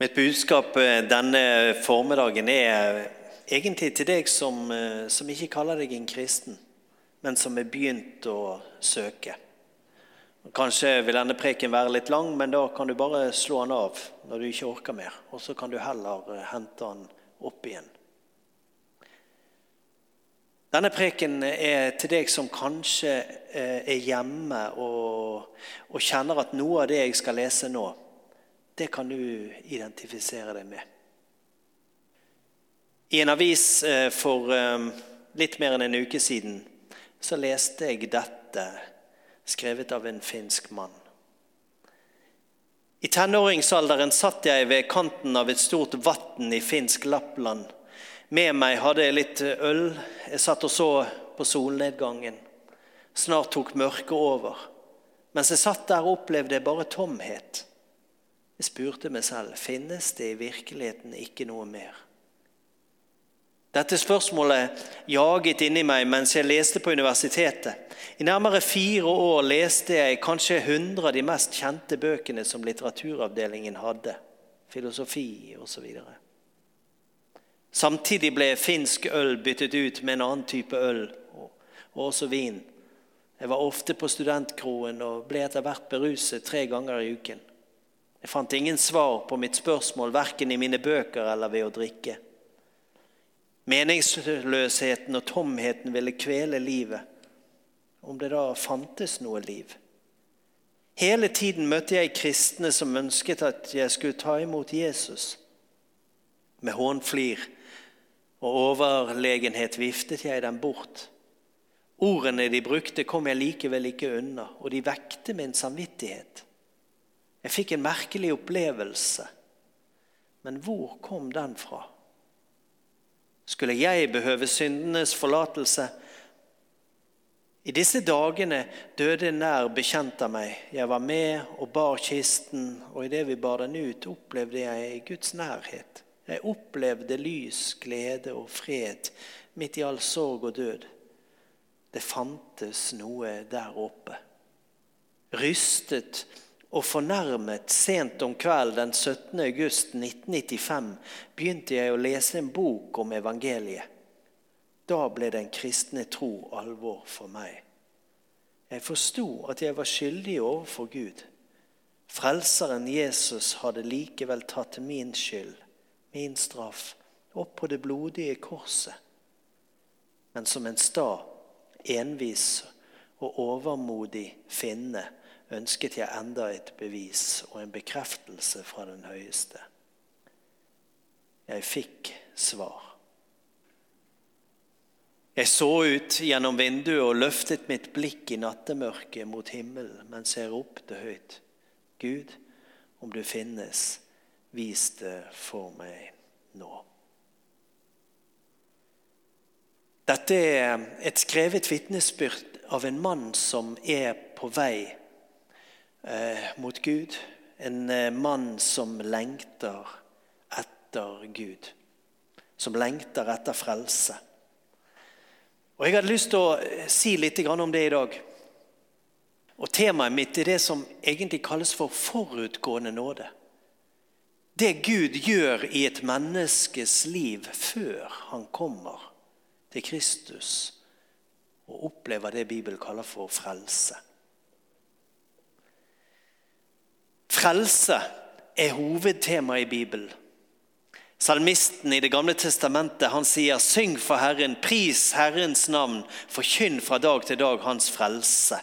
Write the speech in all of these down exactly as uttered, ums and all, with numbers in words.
Mitt budskap denne formiddagen er egentlig til deg som, som ikke kaller deg en kristen, men som er begynt å søke. Kanskje vil denne preken være litt lang, men da kan du bare slå den av når du ikke orker mer, og så kan du heller hente den opp igjen. Denne preken er til deg som kanskje er hjemme og, og kjenner at noe av det jeg skal lese nå, det kan du identifisere deg med. I en avis for litt mer enn en uke siden så leste jeg dette, skrevet av en finsk mann. I tenåringsalderen satt jeg ved kanten av et stort vatten i finsk Lappland. Med meg hadde jeg litt øl. Jeg satt og så på solnedgangen. Snart tok mørket over. Mens jeg satt der opplevde jeg bare tomhet. Jeg spurte meg selv, finnes det i virkeligheten ikke noe mer? Dette spørsmålet jaget inn i meg mens jeg leste på universitetet. I nærmere fire år leste jeg kanskje hundre av de mest kjente bøkene som litteraturavdelingen hadde. Filosofi og så videre. Samtidig ble finsk øl byttet ut med en annen type øl, og også vin. Jeg var ofte på studentkroen og ble etter hvert beruset tre ganger i uken. Jeg fant ingen svar på mitt spørsmål, hverken i mine bøker eller ved å drikke. Meningsløsheten og tomheten ville kvele livet, om det da fantes noe liv. Hele tiden møtte jeg kristne som ønsket at jeg skulle ta imot Jesus. Med hånflir og overlegenhet viftet jeg dem bort. Ordene de brukte kom jeg likevel ikke unna, og de vekte min samvittighet. Jeg fikk en merkelig opplevelse, men hvor kom den fra? Skulle jeg behøve syndenes forlatelse? I disse dagene døde en nær bekjent av meg. Jeg var med og bar kisten, og i det vi bar den ut, opplevde jeg Guds nærhet. Jeg opplevde lys, glede og fred midt i all sorg og død. Det fantes noe der oppe. Rystet og fornærmet sent om kveld den syttende august nitten nittifem begynte jeg å lese en bok om evangeliet. Da ble den kristne tro alvor for meg. Jeg forstod at jeg var skyldig overfor Gud. Frelseren Jesus hadde likevel tatt min skyld, min straff, opp på det blodige korset. Men som en sta, envis og overmodig finne, ønsket jeg enda et bevis og en bekreftelse fra den høyeste. Jeg fikk svar. Jeg så ut gjennom vinduet og løftet mitt blikk i nattemørket mot himmelen, mens jeg ropte høyt. Gud, om du finnes, vis det for meg nå. Dette er et skrevet vitnesbyrd av en mann som er på vei eh, mot Gud. En eh, mann som lengter etter Gud. Som lengter etter frelse. Og jeg hadde lyst til å si litt om det i dag. Og temaet mitt er det som egentlig kalles for forutgående nåde. Det Gud gjør i et menneskes liv før han kommer til Kristus og opplever det Bibelen kaller for frelse. Frelse er hovedtema i Bibelen. Salmisten i det gamle testamentet, han sier, syng for Herren, pris Herrens navn, forkynn fra dag til dag hans frelse.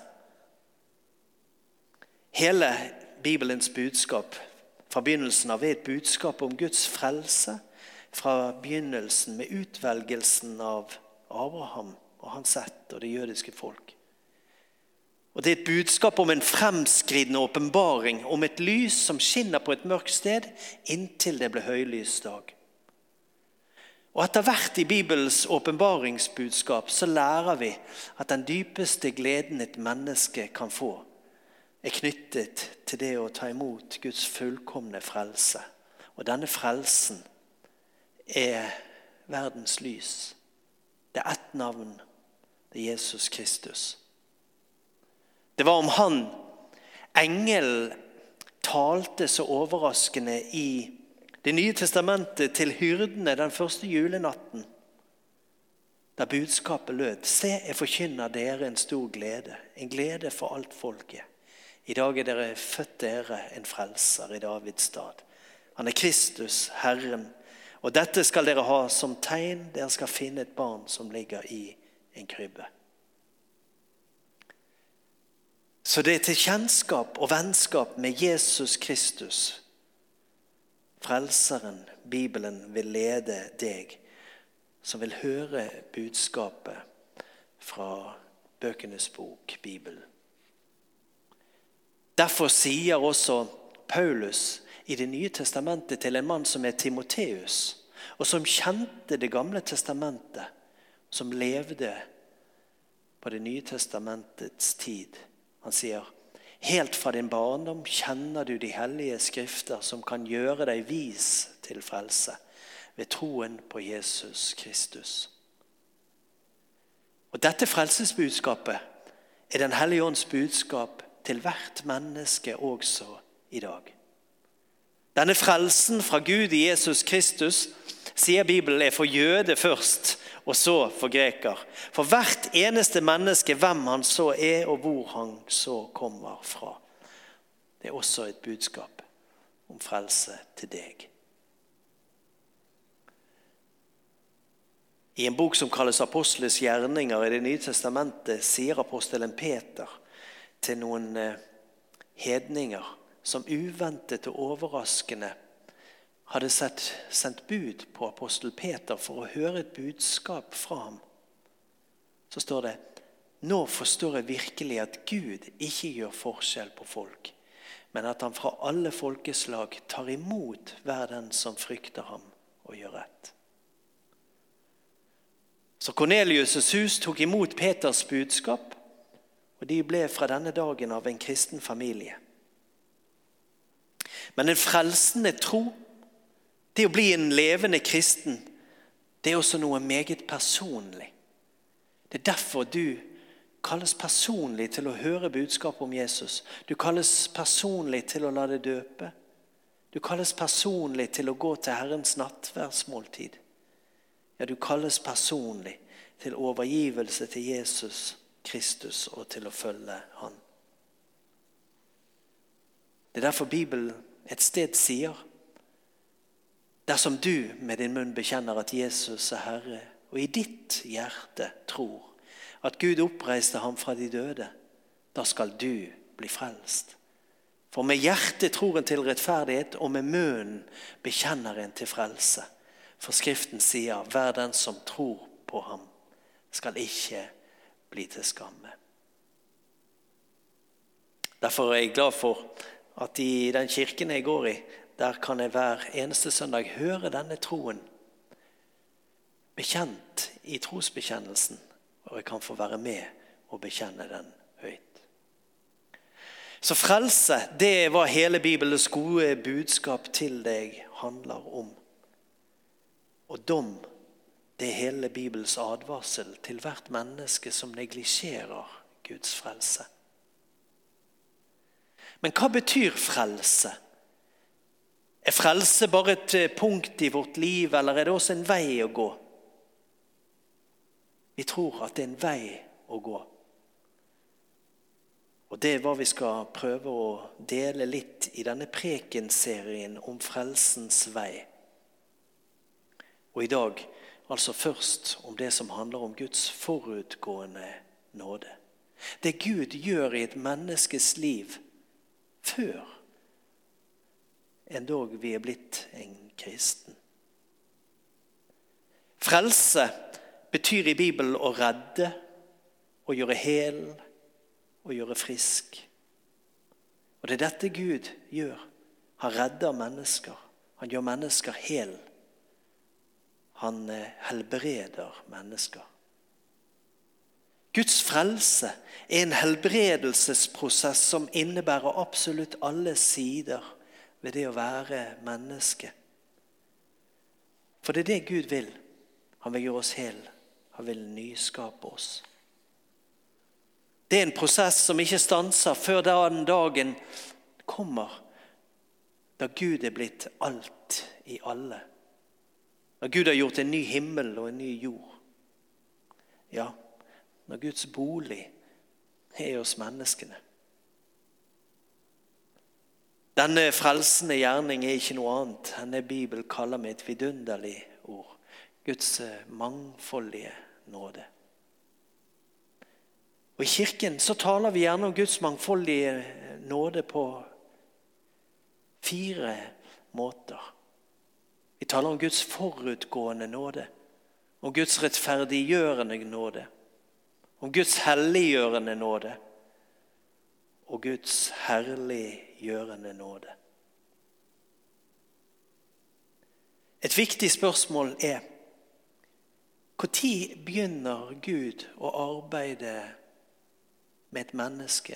Hele Bibelens budskap fra begynnelsen av er et budskap om Guds frelse, fra begynnelsen med utvelgelsen av Abraham og hans ett og det jødiske folk. Og det er et budskap om en fremskridende åpenbaring, om et lys som skinner på et mørkt sted, inntil det ble høylysdag. Og etter hvert i Bibels åpenbaringsbudskap så lærer vi at den dypeste gleden et menneske kan få, er knyttet til det å ta imot Guds fullkomne frelse. Og denne frelsen er verdens lys. Det er ett navn, det er Jesus Kristus. Det var om han, engelen, talte så overraskende i Det nye testamentet til hyrdene den første julenatten, der budskapet lød: Se, jeg forkynner dere en stor glede, en glede for alt folket. I dag er dere født dere en frelser i Davids stad. Han er Kristus, Herren. Og dette skal dere ha som tegn: dere skal finne et barn som ligger i en krybbe. Så det er til kjennskap og vennskap med Jesus Kristus, Frelseren, Bibelen vil lede deg, som vil høre budskapet fra bøkenes bok, Bibelen. Derfor sier også Paulus i det nye testamentet til en mann som er Timoteus, og som kjente det gamle testamentet, som levde på det nye testamentets tid. Han sier: helt fra din barndom kjenner du de hellige skrifter som kan gjøre deg vis til frelse ved troen på Jesus Kristus. Og dette frelsesbudskapet er den hellige ånds budskap til hvert menneske også i dag. Denne frelsen fra Gud i Jesus Kristus, sier Bibelen, er for jøde først, og så for greker. For hvert eneste menneske, hvem han så er, og hvor han så kommer fra. Det er også et budskap om frelse til deg. I en bok som kalles Apostles gjerninger i det nye testamentet, sier apostelen Peter til noen hedninger som uventet og overraskende hadde sett, sendt bud på apostel Peter for å høre et budskap fra ham. Så står det: nå forstår jeg virkelig at Gud ikke gjør forskjell på folk, men at han fra alle folkeslag tar imot hver den som frykter ham og gjør rett. Så Kornelius' hus tok imot Peters budskap, og de ble fra denne dagen av en kristen familie. Men en frelsende tro, det å bli en levende kristen, det er også noe meget personlig. Det er derfor du kalles personlig til å høre budskap om Jesus. Du kalles personlig til å la deg døpe. Du kalles personlig til å gå til Herrens nattverdsmåltid. Ja, du kalles personlig til overgivelse til Jesus Kristus og til å følge han. Det er derfor Bibelen et sted sier: dersom du med din munn bekjenner at Jesus er Herre, og i ditt hjerte tror at Gud oppreiste ham fra de døde, da skal du bli frelst. For med hjertet tror en til rettferdighet, og med munnen bekjenner en til frelse. For Skriften sier: hver den som tror på ham, skal ikke bli til skamme. Derfor er jeg glad for at i den kirken jeg går i, der kan jeg hver eneste søndag høre denne troen bekjent i trosbekjennelsen, og jeg kan få være med og bekjenne den høyt. Så frelse, det er hva hele Bibelens gode budskap til deg handler om. Og dom, det er hele Bibelens advarsel til hvert menneske som neglisjerer Guds frelse. Men hva betyr frelse? Er frelse bare et punkt i vårt liv, eller er det også en vei å gå? Vi tror at det er en vei å gå. Og det er hva vi skal prøve å dele litt i denne prekenserien om frelsens vei. Og i dag altså først om det som handler om Guds forutgående nåde. Det Gud gjør i et menneskes liv før endog vi er blitt en kristen. Frelse betyr i Bibelen å redde, å gjøre hel, å gjøre frisk. Og det er dette Gud gjør. Han redder mennesker. Han gjør mennesker hel. Han helbreder mennesker. Guds frelse er en helbredelsesprosess som innebærer absolutt alle sider ved det å være menneske. For det er det Gud vil. Han vil gjøre oss hel. Han vil nyskape oss. Det er en prosess som ikke stanser før den dagen kommer, da Gud er blitt alt i alle. Da Gud har gjort en ny himmel og en ny jord. Ja, når Guds bolig er hos menneskene. Denne frelsende gjerning er ikke noe annet enn det Bibelen kaller med et vidunderlig ord. Guds mangfoldige nåde. Og i kirken så taler vi gjerne om Guds mangfoldige nåde på fire måter. Vi taler om Guds forutgående nåde, om Guds rettferdiggjørende nåde, om Guds helliggjørende nåde og Guds herliggjørende nåde. Et viktig spørsmål er: hvor tid begynner Gud å arbeide med et menneske?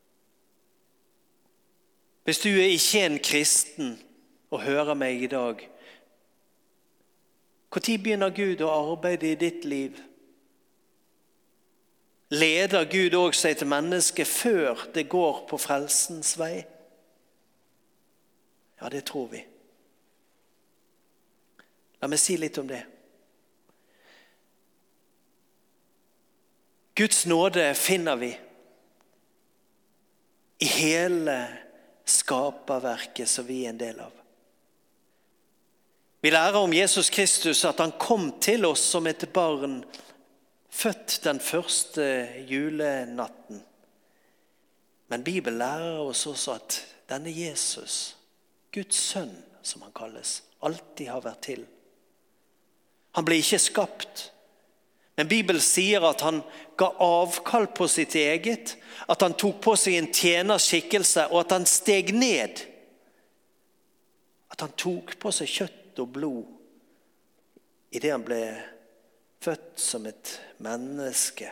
Hvis du er ikke en kristen og hører meg i dag, hvor tid begynner Gud å arbeide i ditt liv? Leder Gud også seg til mennesket før det går på frelsens vei? Ja, det tror vi. La meg si litt om det. Guds nåde finner vi i hele skaperverket som vi er en del av. Vi lærer om Jesus Kristus at han kom til oss som et barn, født den første julenatten. Men Bibelen lærer oss også at denne Jesus, Guds sønn som han kalles, alltid har vært til. Han ble ikke skapt, men Bibelen sier at han ga avkall på sitt eget, at han tok på seg en tjenerskikkelse, og at han steg ned. At han tok på seg kjøtt og blod i det han ble født som et menneske.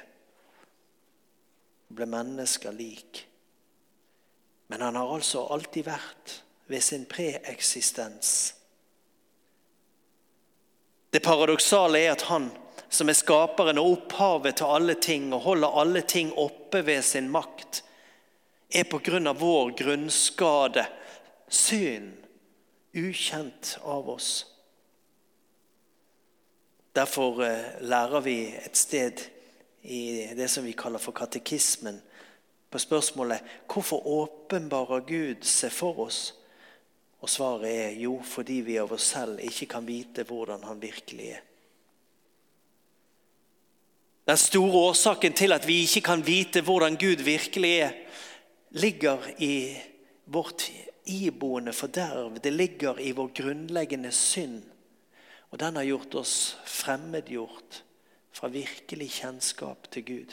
Ble mennesker lik. Men han har altså alltid vært ved sin preeksistens. Det paradoksale er at han, som er skaperen og opphavet til alle ting og holder alle ting oppe ved sin makt, er på grunn av vår grunnskade, synd, ukjent av oss. Derfor lærer vi et sted i det som vi kaller for katekismen på spørsmålet: hvorfor åpenbarer Gud seg for oss? Og svaret er jo fordi vi av oss selv ikke kan vite hvordan han virkelig er. Den store årsaken til at vi ikke kan vite hvordan Gud virkelig er, ligger i vårt iboende forderv. Det ligger i vår grunnleggende synd. Og den har gjort oss fremmedgjort fra virkelig kjennskap til Gud.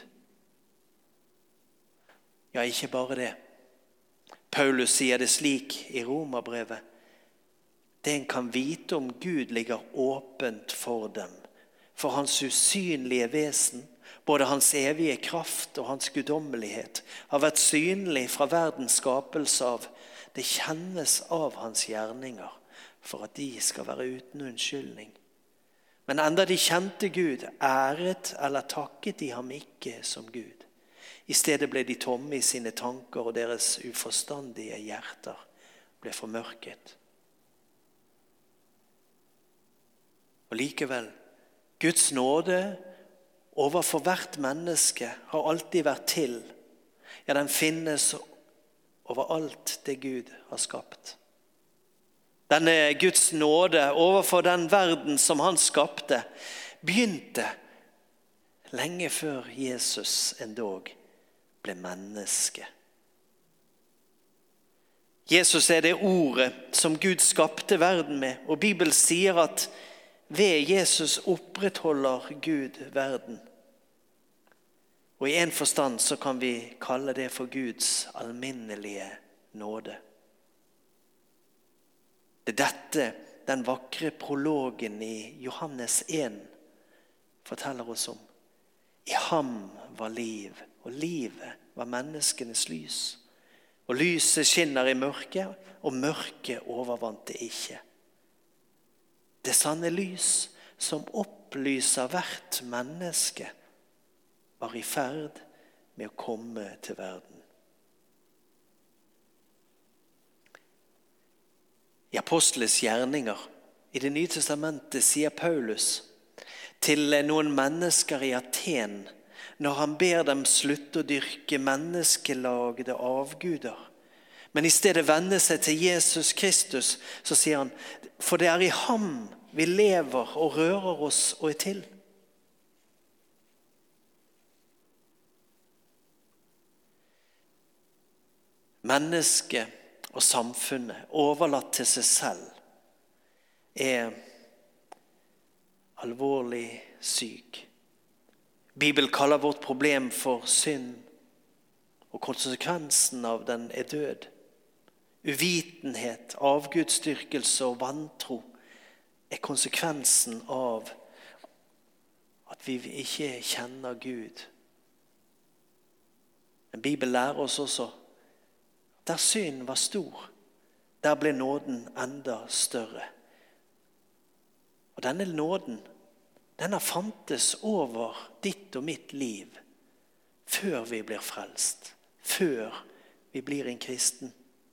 Ja, ikke bare det. Paulus sier det slik i Romerbrevet: det en kan vite om Gud ligger åpent for dem, for hans usynlige vesen, både hans evige kraft og hans guddommelighet, har vært synlig fra verdens skapelse av. Det kjennes av hans gjerninger, for at de skal være uten unnskyldning. Men enda de kjente Gud, æret eller takket de ham ikke som Gud. I stedet ble de tomme i sine tanker, og deres uforstandige hjerter ble formørket. Og likevel, Guds nåde overfor hvert menneske har alltid vært til. Ja, den finnes over alt det Gud har skapt. Denne Guds nåde overfor den verden som han skapte, begynte lenge før Jesus endog ble menneske. Jesus er det ordet som Gud skapte verden med, og Bibelen sier at ved Jesus opprettholder Gud verden. Og i en forstand så kan vi kalle det for Guds alminnelige nåde. Det er dette den vakre prologen i Johannes en forteller oss om. I ham var liv, og livet var menneskenes lys. Og lyset skinner i mørket, og mørket overvant det ikke. Det sanne lys som opplyser hvert menneske var i ferd med å komme til verden. I Apostles gjerninger, i Det nye testamentet, sier Paulus til noen mennesker i Aten, når han ber dem slutte å dyrke menneskelagde avguder, men i stedet vende seg til Jesus Kristus, så sier han, for det er i ham vi lever og rører oss og er til. Mennesket og samfunnet overlatt til seg selv er alvorlig syk. Bibelen kaller vårt problem for synd, og konsekvensen av den er død. Uvitenhet, avgudsdyrkelse og vantro er konsekvensen av at vi ikke kjenner Gud. Men Bibelen lærer oss også der synden var stor, der ble nåden enda større. Og denne nåden, den har fantes over ditt og mitt liv, før vi blir frelst, før vi blir en kristen.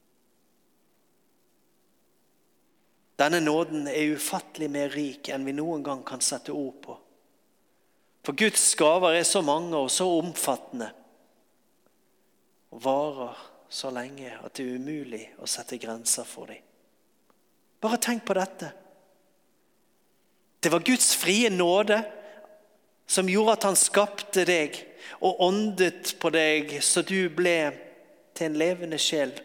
Denne nåden er ufattelig mer rik enn vi noen gang kan sette ord på. For Guds gaver er så mange og så omfattende, og varer så lenge at det er umulig å sette grenser for dem. Bare tenk på dette. Det var Guds frie nåde som gjorde at han skapte deg og åndet på deg så du ble til en levende sjel.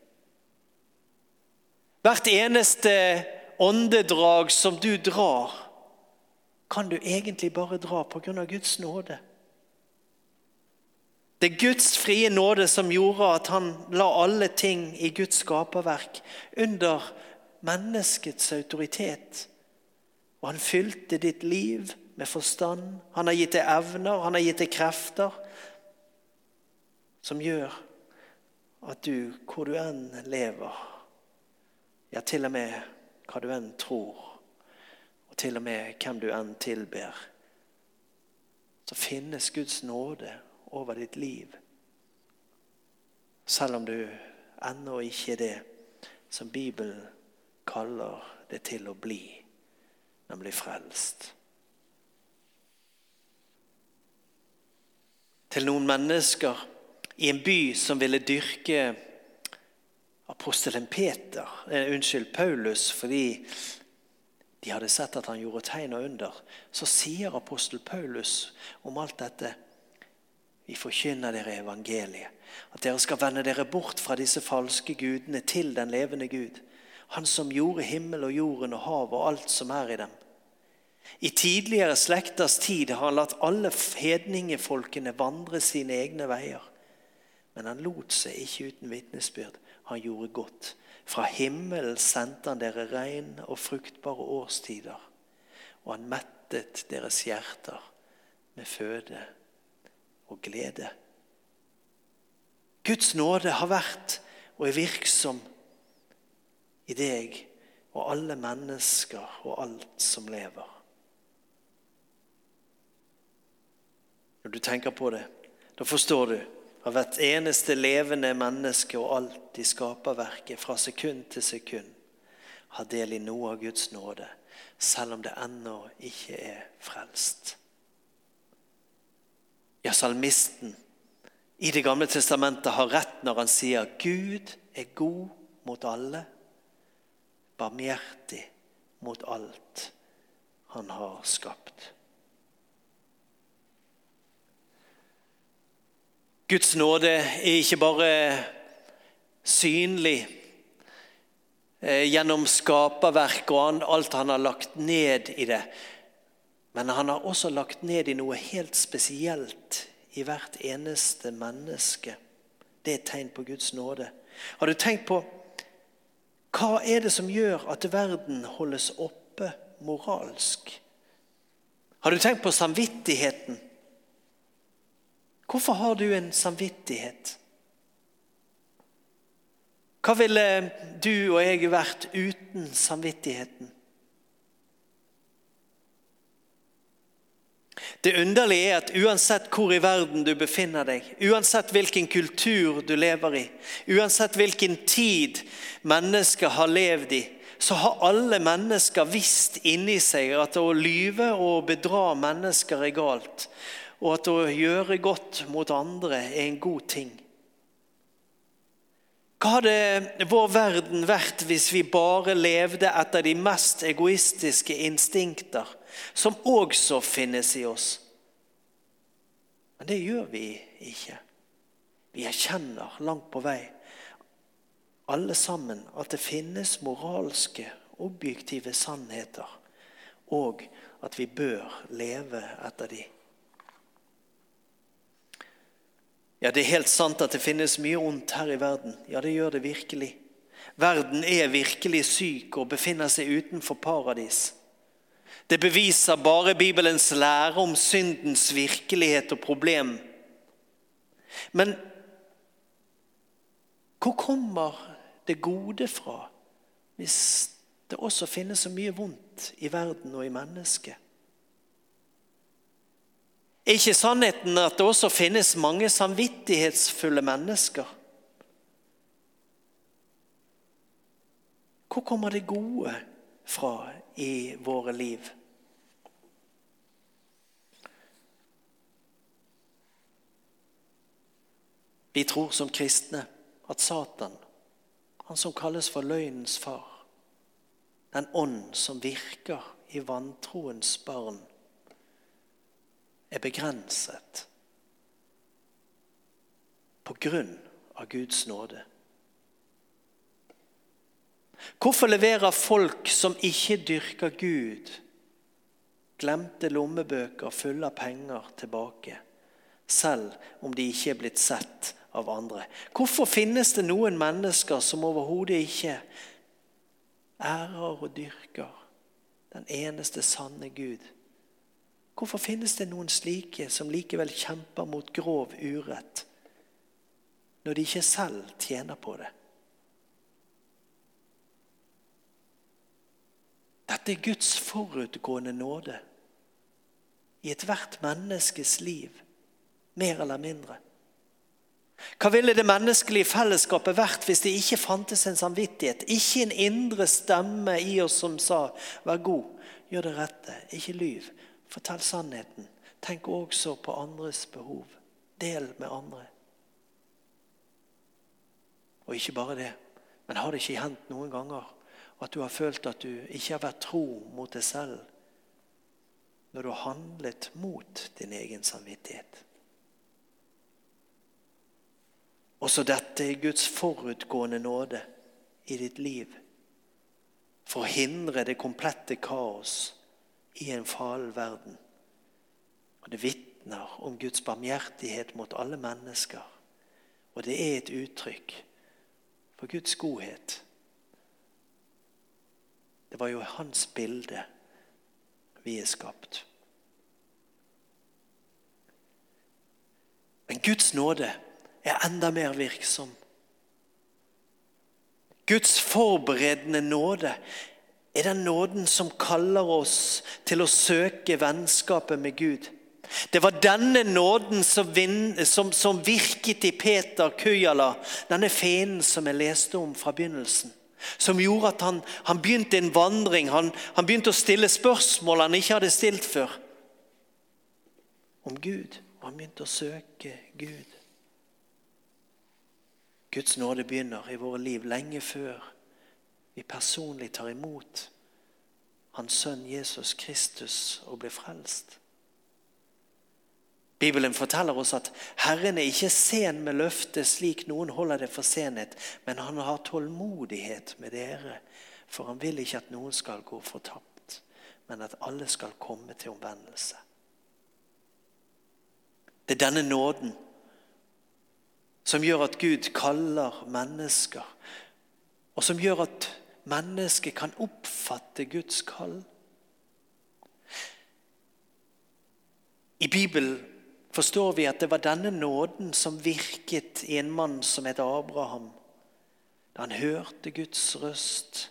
Hvert eneste åndedrag som du drar, kan du egentlig bare dra på grunn av Guds nåde. Det er Guds frie nåde som gjorde at han la alle ting i Guds skaperverk under menneskets autoritet. Og han fylte ditt liv med forstand. Han har gitt deg evner, han har gitt deg krefter som gjør at du, hvor du enn lever, ja, til og med hva du enn tror, og til og med hvem du enn tilber, så finnes Guds nåde over ditt liv. Selv om du ennå ikke er det som Bibelen kaller det til å bli, nemlig frelst. Til noen mennesker i en by som ville dyrke apostelen Peter, eh, unnskyld, Paulus, fordi de hadde sett at han gjorde tegn og under, så sier apostel Paulus om alt dette: vi forkynner dere evangeliet, at dere skal vende dere bort fra disse falske gudene til den levende Gud, han som gjorde himmel og jorden og hav og alt som er i dem. I tidligere slekters tid har han latt alle hedningefolkene vandre sine egne veier, men han lot seg ikke uten vitnesbyrd. Han gjorde godt. Fra himmelen sendte han dere regn og fruktbare årstider, og han mettet deres hjerter med føde og glede. Guds nåde har vært og er virksom i deg og alle mennesker og alt som lever. Når du tenker på det, da forstår du at hvert eneste levende menneske og alt i skaperverket fra sekund til sekund har del i noe av Guds nåde, selv om det ennå ikke er frelst. Ja, salmisten i Det gamle testamentet har rett når han sier Gud er god mot alle, barmhjertig mot alt han har skapt. Guds nåde er ikke bare synlig gjennom skaperverk og alt han har lagt ned i det, men han har også lagt ned i noe helt spesielt i hvert eneste menneske. Det er et tegn på Guds nåde. Har du tenkt på, hva er det som gjør at verden holdes oppe moralsk? Har du tenkt på samvittigheten? Hvorfor har du en samvittighet? Hva ville du og jeg vært uten samvittigheten? Det underlige er at uansett hvor i verden du befinner deg, uansett hvilken kultur du lever i, uansett hvilken tid mennesker har levd i, så har alle mennesker visst inni seg at å lyve og bedra mennesker er galt, og at å gjøre godt mot andre er en god ting. Hva hadde vår verden vært hvis vi bare levde etter de mest egoistiske instinkter, som også finnes i oss? Men det gjør vi ikke. Vi erkjenner langt på vei, alle sammen, at det finnes moralske, objektive sannheter, og at vi bør leve etter de. Ja, det er helt sant at det finnes mye ondt her i verden. Ja, det gjør det virkelig. Verden er virkelig syk og befinner seg utenfor paradis. Det beviser bare Bibelens lære om syndens virkelighet og problem. Men hvor kommer det gode fra, hvis det også finnes så mye vondt i verden og i mennesket? Er ikke sannheten at det også finnes mange samvittighetsfulle mennesker? Hvor kommer det gode fra i våre liv? Vi tror som kristne at Satan, han som kalles for løgnens far, den ånd som virker i vantroens barn, er begrenset på grunn av Guds nåde. Hvorfor leverer folk som ikke dyrker Gud glemte lommebøker fulle av penger tilbake, selv om de ikke er blitt sett av andre? Hvorfor finnes det noen mennesker som overhodet ikke ærer og dyrker den eneste sanne Gud? Hvorfor finnes det noen slike som likevel kjemper mot grov urett, når de ikke selv tjener på det? Dette er Guds forutgående nåde i et hvert menneskes liv, mer eller mindre. Hva ville det menneskelige fellesskapet vært hvis det ikke fantes en samvittighet, ikke en indre stemme i oss som sa, vær god, gjør det rette, ikke lyv, fortell sannheten, tenk også på andres behov, del med andre. Og ikke bare det, men har det ikke hendt noen ganger at du har følt at du ikke har vært tro mot deg selv, når du har handlet mot din egen samvittighet? Også dette er Guds forutgående nåde i ditt liv, for å hindre det komplette kaos i en fallen verden. Og det vitner om Guds barmhjertighet mot alle mennesker, og det er et uttrykk for Guds godhet. Det var jo hans bilde vi er skapt. Men Guds nåde er enda mer virksom. Guds forberedende nåde er den nåden som kaller oss til å søke vennskapet med Gud. Det var denne nåden som, vin, som, som virket i Peter Kujala, denne fienden som jeg leste om fra begynnelsen, som gjorde at han, han begynte en vandring, han, han begynte å stille spørsmål han ikke hadde stilt før om Gud, og han begynte å søke Gud. Guds nåde begynner i våre liv lenge før vi personlig tar imot hans sønn Jesus Kristus og blir frelst. Bibelen forteller oss at Herren er ikke sen med løftet slik noen holder det for senhet, men han har tålmodighet med dere, for han vil ikke at noen skal gå fortapt, men at alle skal komme til omvendelse. Det er denne nåden som gjør at Gud kaller mennesker, og som gjør at mennesket kan oppfatte Guds kall. I Bibelen forstår vi at det var denne nåden som virket i en mann som het Abraham, da han hørte Guds røst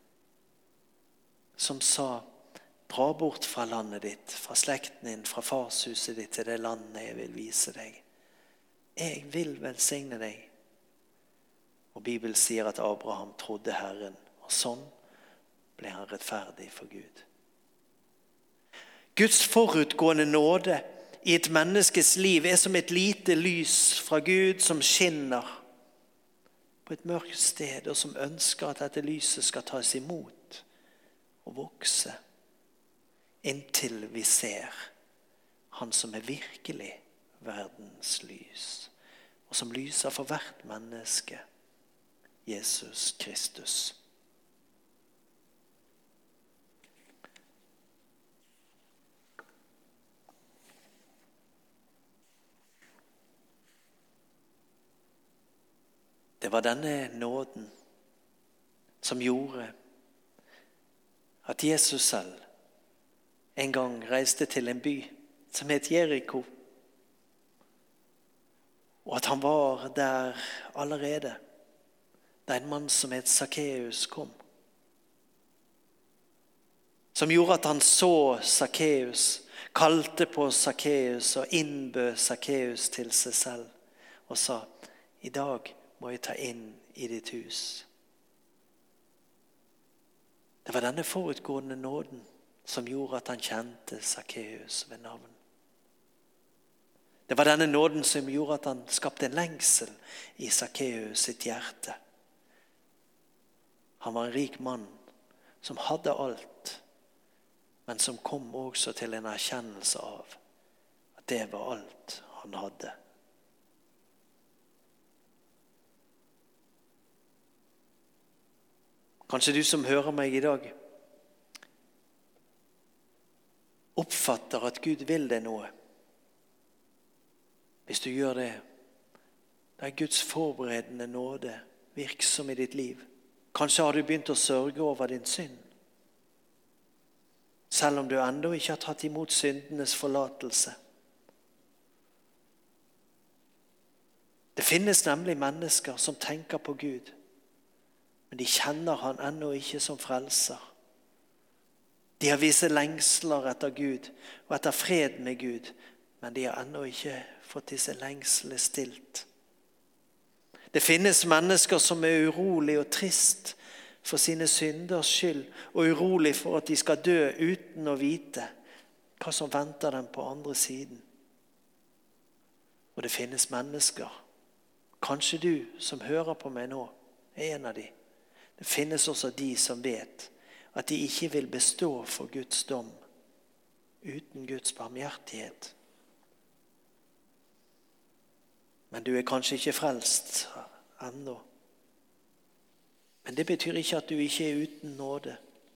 som sa, dra bort fra landet ditt, fra slekten din, fra farshuset ditt til det landet jeg vil vise deg. Jeg vil velsigne deg. Og Bibelen sier at Abraham trodde Herren, og sånn ble han rettferdig for Gud. Guds forutgående nåde i et menneskes liv er som et lite lys fra Gud som skinner på et mørkt sted, og som ønsker at dette lyset skal tas imot og vokse, inntil vi ser han som er virkelig verdens lys, og som lyser for hvert menneske, Jesus Kristus. Det var denne nåden som gjorde at Jesus selv en gang reiste til en by som het Jericho, og at han var der allerede da en mann som het Zacchaeus kom, som gjorde at han så Zacchaeus, kalte på Zacchaeus og innbød Zacchaeus til seg selv og sa: i dag må jeg ta inn i ditt hus. Det var denne forutgående nåden som gjorde at han kjente Zacchaeus ved navn. Det var denne nåden som gjorde at han skapte en lengsel i Zacchaeus sitt hjerte. Han var en rik mann som hadde alt, men som kom også til en erkjennelse av at det var alt han hadde. Kanskje du som hører meg i dag oppfatter at Gud vil deg noe. Hvis du gjør det, da er Guds forberedende nåde virksom i ditt liv. Kanskje har du begynt å sørge over din synd, selv om du ennå ikke har tatt imot syndenes forlatelse. Det finnes nemlig mennesker som tenker på Gud, men de kjenner han ennå ikke som frelser. De har visse lengsler etter Gud og etter fred med Gud, men de har ennå ikke fått disse lengslene stilt. Det finnes mennesker som er urolig og trist for sine synders skyld, og urolig for at de skal dø uten å vite hva som venter dem på andre siden. Og det finnes mennesker, kanskje du som hører på meg nå, er en av de. Det finnes også de som vet at de ikke vil bestå for Guds dom uten Guds barmhjertighet. Men du er kanskje ikke frelst ennå. Men det betyr ikke at du ikke er uten nåde.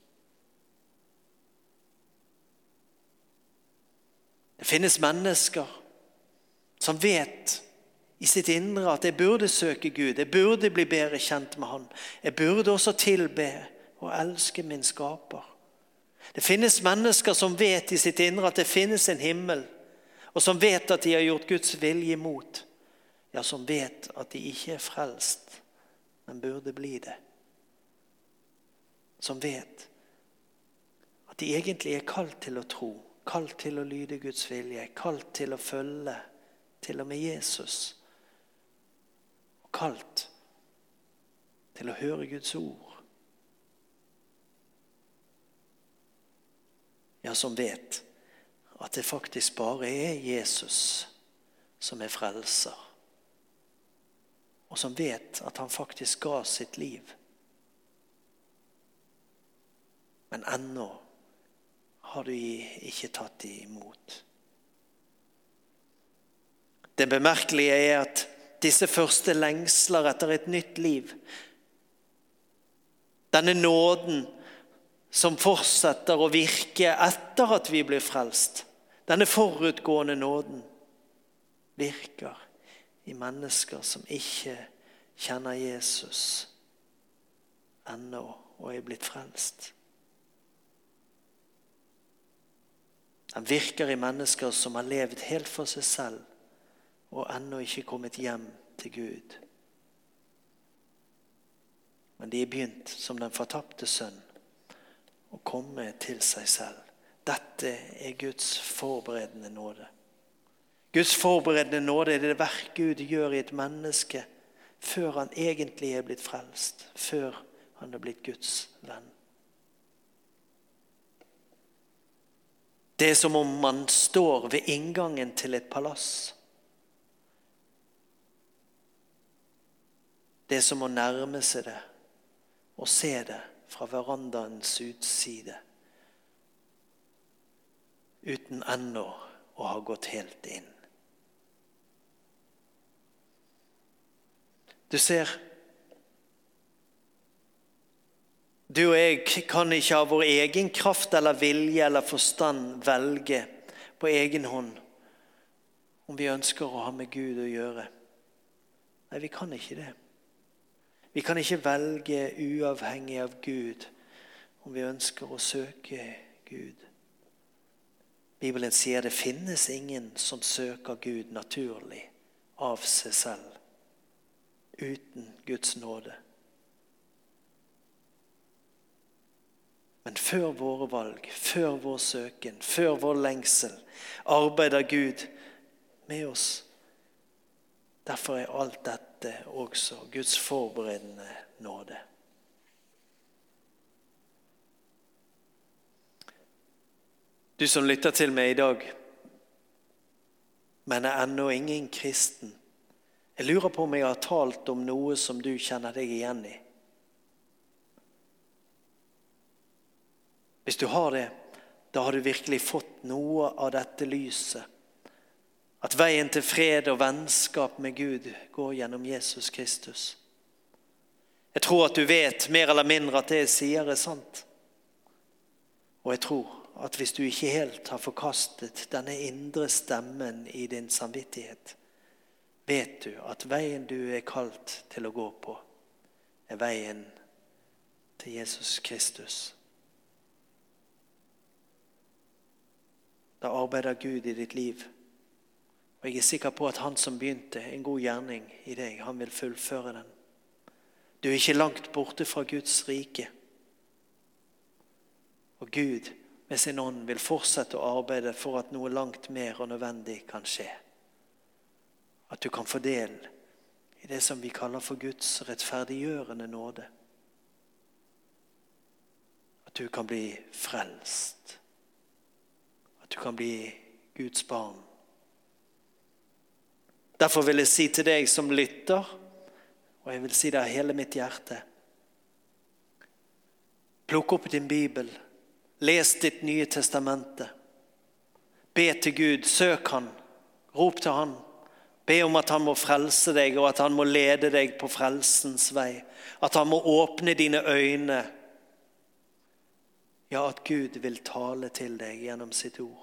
Det finnes mennesker som vet i sitt indre at jeg burde søke Gud, jeg burde bli bedre kjent med han, jeg burde også tilbe og elske min skaper. Det finnes mennesker som vet i sitt indre at det finnes en himmel, og som vet at de har gjort Guds vilje imot, ja, som vet at de ikke er frelst, men burde bli det. Som vet at de egentlig er kalt til å tro, kalt til å lyde Guds vilje, kalt til å følge til og med Jesus, og kalt til å høre Guds ord. Ja, som vet at det faktisk bare er Jesus som er frelser, og som vet at han faktisk ga sitt liv. Men ennå har du ikke tatt det imot. Det bemerkelige er at disse første lengsler etter et nytt liv, denne nåden som fortsetter å virke etter at vi blir frelst, denne forutgående nåden virker i mennesker som ikke kjenner Jesus ennå og er blitt frelst. Den virker i mennesker som har levd helt for seg selv og ennå ikke kommet hjem til Gud. Men de er begynt som den fortapte sønn å komme til seg selv. Dette er Guds forberedende nåde. Guds forberedende nåde er det verk Gud gjør i et menneske før han egentlig er blitt frelst, før han er blitt Guds venn. Det er som om man står ved inngangen til et palass. Det er som å nærme seg det og se det fra verandaens utside, uten ennå å ha gått helt inn. Du ser, du og jeg kan ikke av vår egen kraft eller vilje eller forstand velge på egen hånd om vi ønsker å ha med Gud å gjøre. Nei, vi kan ikke det. Vi kan ikke velge uavhengig av Gud om vi ønsker å søke Gud. Bibelen sier det finnes ingen som søker Gud naturlig av seg selv, uten Guds nåde. Men før våre valg, før vår søken, før vår lengsel, arbeider Gud med oss. Derfor er alt dette også Guds forberedende nåde. Du som lytter til meg i dag, men er ennå ingen kristen. Jeg lurer på om jeg har talt om noe som du kjenner deg igjen i. Hvis du har det, da har du virkelig fått noe av dette lyset. At veien til fred og vennskap med Gud går gjennom Jesus Kristus. Jeg tror at du vet mer eller mindre at det jeg sier er sant. Og jeg tror at hvis du ikke helt har forkastet denne indre stemmen i din samvittighet, vet du at veien du er kalt til å gå på, er veien til Jesus Kristus. Da arbeider Gud i ditt liv. Og jeg er sikker på at han som begynte en god gjerning i deg, han vil fullføre den. Du er ikke langt borte fra Guds rike. Og Gud med sin ånd vil fortsette å arbeide for at noe langt mer og nødvendig kan skje. At du kan få del i det som vi kaller for Guds rettferdiggjørende nåde. At du kan bli frelst. At du kan bli Guds barn. Derfor vil jeg si til deg som lytter, og jeg vil si det av hele mitt hjerte, plukk opp din Bibel, les ditt nye testamente, be til Gud, søk han, rop til han, be om at han må frelse deg, og at han må lede deg på frelsens vei, at han må åpne dine øyne, ja, at Gud vil tale til deg gjennom sitt ord.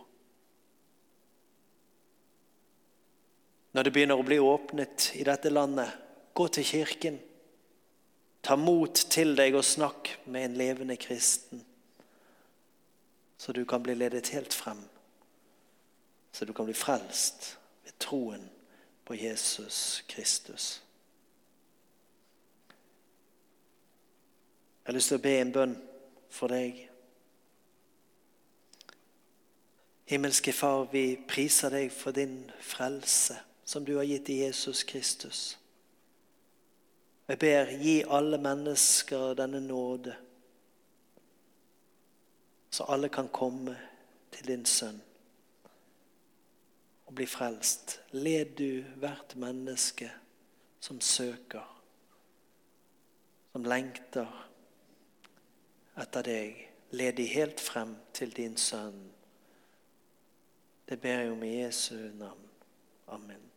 Når det begynner å bli åpnet i dette landet, gå til kirken. Ta mot til deg og snakk med en levende kristen, så du kan bli ledet helt frem, så du kan bli frelst ved troen på Jesus Kristus. Jeg har lyst til å be en bønn for deg. Himmelske Far, vi priser deg for din frelse, som du har gitt i Jesus Kristus. Jeg ber, gi alle mennesker denne nåde, så alle kan komme til din sønn og bli frelst. Led du hvert menneske som søker, som lengter etter deg. Led de helt frem til din sønn. Det ber jeg om i Jesu navn. Amen.